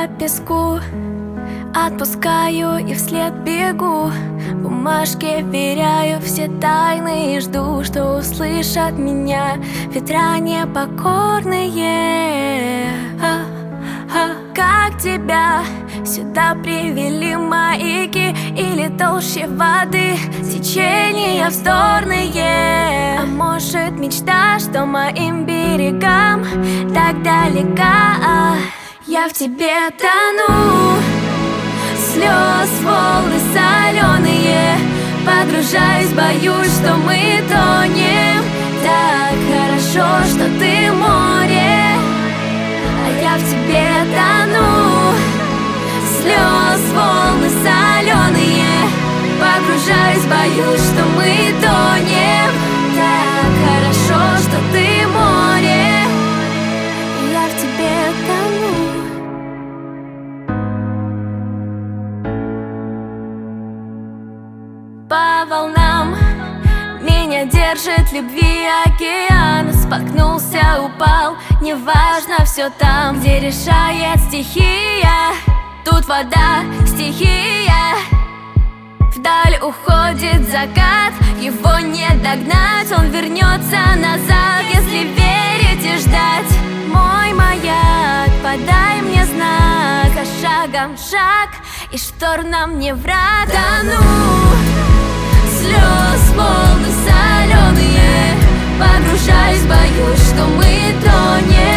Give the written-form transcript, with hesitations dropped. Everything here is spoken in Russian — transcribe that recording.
по песку, отпускаю и вслед бегу. Бумажке веряю все тайны и жду, что услышат меня ветра непокорные. Как тебя сюда привели маяки или толще воды течения вздорные? А может мечта, что моим берегам так далека? Я в тебе тону, слез волны соленые, погружаюсь, боюсь, что мы тонем. Так хорошо, что ты море, а я в тебе тону. Слез волны соленые, погружаюсь, боюсь, что мы тонем. Так хорошо, что ты море, я в тебе тону. По волнам меня держит любви океан. Споткнулся, упал, неважно, все там, где решает стихия. Тут вода, стихия. Вдаль уходит закат, его не догнать. Он вернется назад, если верить и ждать. Мой маяк, подай мне знак, а шагом шаг, и штор нам не враг. Тону, слез волны соленые, погружаюсь, боюсь, что мы тонем.